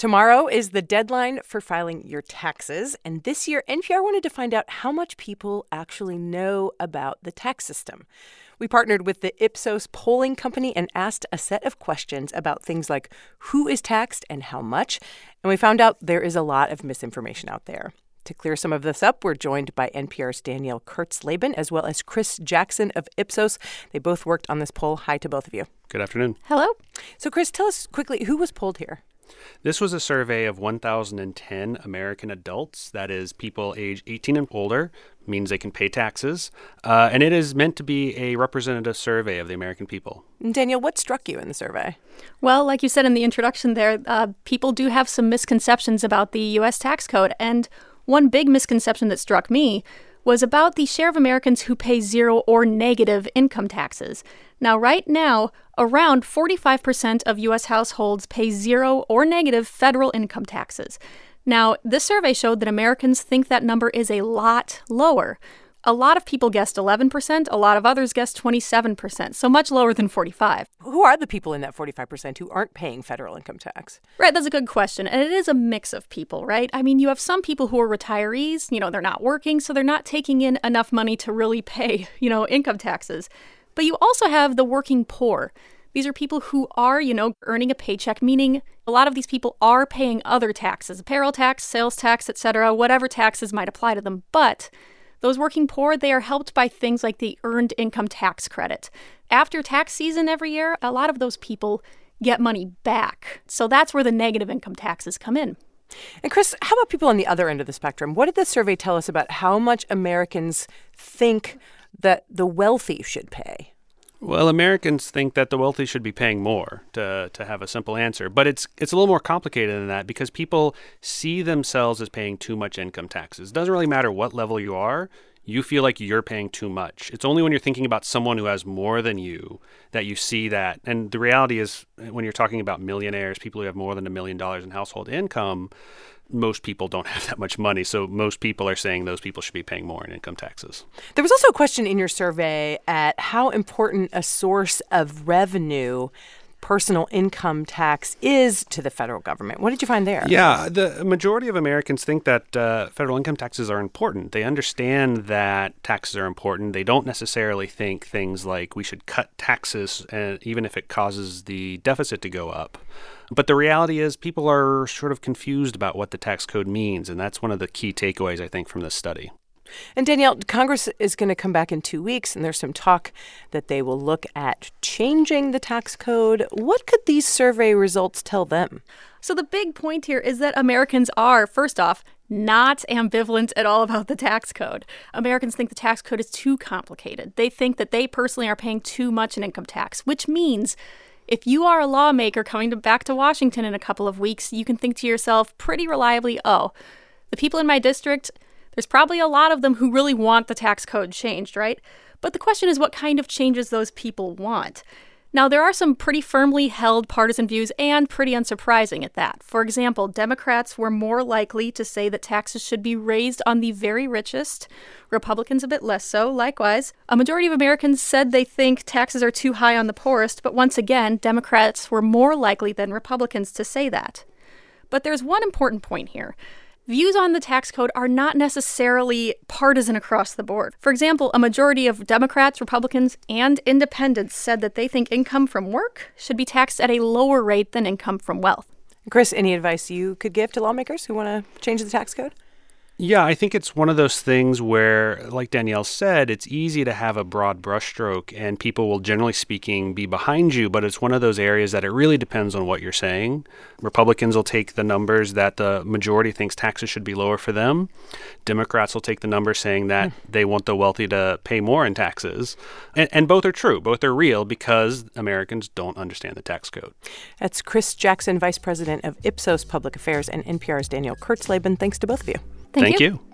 Tomorrow is the deadline for filing your taxes, and this year NPR wanted to find out how much people actually know about the tax system. We partnered with the Ipsos polling company and asked a set of questions about things like who is taxed and how much, and we found out there is a lot of misinformation out there. To clear some of this up, we're joined by NPR's Danielle Kurtzleben as well as Chris Jackson of Ipsos. They both worked on this poll. Hi to both of you. Good afternoon. Hello. So, Chris, tell us quickly, who was polled here? This was a survey of 1,010 American adults, that is, people age 18 and older, means they can pay taxes, and it is meant to be a representative survey of the American people. And Danielle, what struck you in the survey? Well, like you said in the introduction there, people do have some misconceptions about the U.S. tax code, and one big misconception that struck me was about the share of Americans who pay zero or negative income taxes. Now, right now, around 45% of U.S. households pay zero or negative federal income taxes. Now, this survey showed that Americans think that number is a lot lower. A lot of people guessed 11%, a lot of others guessed 27%, so much lower than 45%. Who are the people in that 45% who aren't paying federal income tax? Right, that's a good question. And it is a mix of people, right? I mean, you have some people who are retirees, they're not working, so they're not taking in enough money to really pay, income taxes. But you also have the working poor. These are people who are, earning a paycheck, meaning a lot of these people are paying other taxes, payroll tax, sales tax, etc., whatever taxes might apply to them. But those working poor, they are helped by things like the Earned Income Tax Credit. After tax season every year, a lot of those people get money back. So that's where the negative income taxes come in. And Chris, how about people on the other end of the spectrum? What did the survey tell us about how much Americans think that the wealthy should pay? Well, Americans think that the wealthy should be paying more, to have a simple answer. But it's a little more complicated than that because people see themselves as paying too much income taxes. It doesn't really matter what level you are. You feel like you're paying too much. It's only when you're thinking about someone who has more than you that you see that. And the reality is when you're talking about millionaires, people who have more than $1 million in household income, most people don't have that much money. So most people are saying those people should be paying more in income taxes. There was also a question in your survey at how important a source of revenue personal income tax is to the federal government. What did you find there? Yeah, the majority of Americans think that federal income taxes are important. They understand that taxes are important. They don't necessarily think things like we should cut taxes, even if it causes the deficit to go up. But the reality is people are sort of confused about what the tax code means, and that's one of the key takeaways, I think, from this study. And Danielle, Congress is going to come back in 2 weeks, and there's some talk that they will look at changing the tax code. What could these survey results tell them? So the big point here is that Americans are, first off, not ambivalent at all about the tax code. Americans think the tax code is too complicated. They think that they personally are paying too much in income tax, which means if you are a lawmaker coming back to Washington in a couple of weeks, you can think to yourself pretty reliably, oh, the people in my district, there's probably a lot of them who really want the tax code changed, right? But the question is what kind of changes those people want. Now, there are some pretty firmly held partisan views and pretty unsurprising at that. For example, Democrats were more likely to say that taxes should be raised on the very richest, Republicans a bit less so. Likewise, a majority of Americans said they think taxes are too high on the poorest, but once again, Democrats were more likely than Republicans to say that. But there's one important point here. Views on the tax code are not necessarily partisan across the board. For example, a majority of Democrats, Republicans, and independents said that they think income from work should be taxed at a lower rate than income from wealth. Chris, any advice you could give to lawmakers who want to change the tax code? Yeah, I think it's one of those things where, like Danielle said, it's easy to have a broad brushstroke and people will, generally speaking, be behind you, but it's one of those areas that it really depends on what you're saying. Republicans will take the numbers that the majority thinks taxes should be lower for them. Democrats will take the numbers saying that they want the wealthy to pay more in taxes. And both are true. Both are real because Americans don't understand the tax code. That's Chris Jackson, Vice President of Ipsos Public Affairs, and NPR's Danielle Kurtzleben. Thanks to both of you. Thank you.